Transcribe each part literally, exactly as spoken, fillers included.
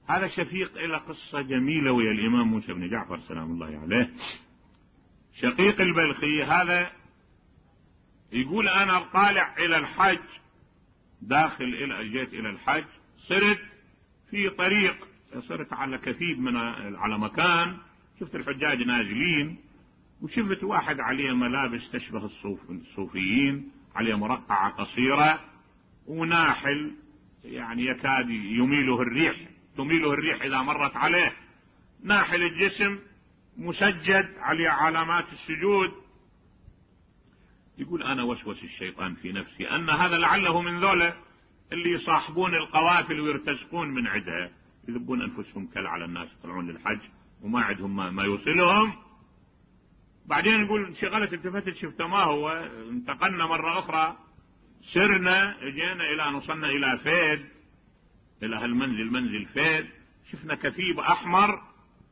هذا شفيق إلى قصة جميلة ويا الإمام موسى بن جعفر سلام الله عليه. شقيق البلخي هذا يقول أنا طالع إلى الحج، داخل إلى جيت إلى الحج، صرت في طريق، صرت على كثيب من على مكان، شفت الحجاج نازلين، وشفت واحد عليه ملابس تشبه الصوف الصوفيين، عليه مرقعة قصيرة وناحل يعني يكاد يميله الريح، تميله الريح إذا مرت عليه، ناحل الجسم، مسجد عليه علامات السجود. يقول أنا وسوس الشيطان في نفسي أن هذا لعله من ذولا اللي يصاحبون القوافل ويرتزقون من عدها، يذبون أنفسهم كل على الناس يطلعون للحج وما عندهم ما, ما يوصلهم. بعدين يقول انشغلت التفتت شفت ما هو، انتقلنا مرة أخرى، سرنا اجينا إلى أن وصلنا إلى فيد، إلى هالمنزل منزل فيد، شفنا كثيب أحمر،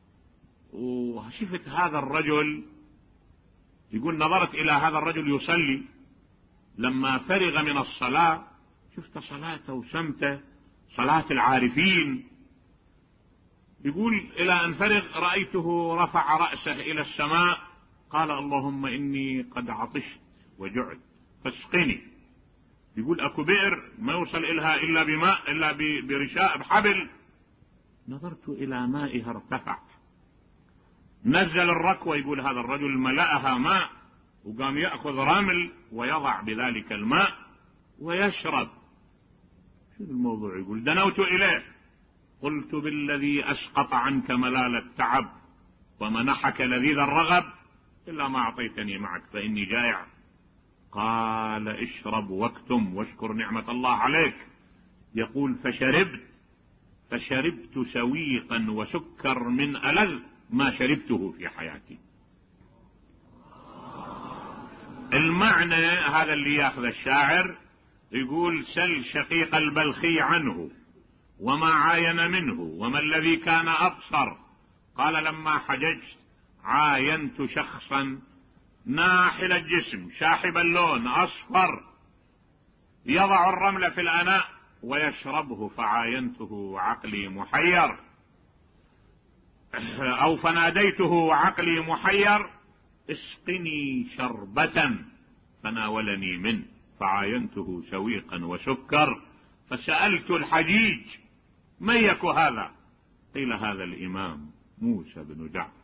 وشفت هذا الرجل. يقول نظرت إلى هذا الرجل يصلي، لما فرغ من الصلاة شفت صلاته وسمته صلاة العارفين. يقول إلى أن فرغ رأيته رفع رأسه إلى السماء، قال اللهم إني قد عطشت وجعت فاسقني. يقول أكو بئر ما يوصل إلها إلا بماء، إلا برشاء بحبل. نظرت إلى مائها ارتفع، نزل الركوة. يقول هذا الرجل ملأها ماء وقام يأخذ رمل ويضع بذلك الماء ويشرب. شو الموضوع؟ يقول دنوت إليه قلت بالذي أسقط عنك ملال التعب ومنحك لذيذ الرغب إلا ما أعطيتني معك فإني جائع. قال اشرب واكتم واشكر نعمة الله عليك. يقول فشربت فشربت سويقا وسكر من ألذ ما شربته في حياتي. المعنى هذا اللي ياخذ الشاعر، يقول سل شقيق البلخي عنه وما عاين منه وما الذي كان أبصر. قال لما حججت عاينت شخصا ناحل الجسم شاحب اللون أصفر يضع الرمل في الأناء ويشربه فعاينته وعقلي محير، أو فناديته وعقلي محير اسقني شربة فناولني منه فعاينته سويقا وسكر. فسألت الحجيج من يك هذا؟ قيل هذا الإمام موسى بن جعفر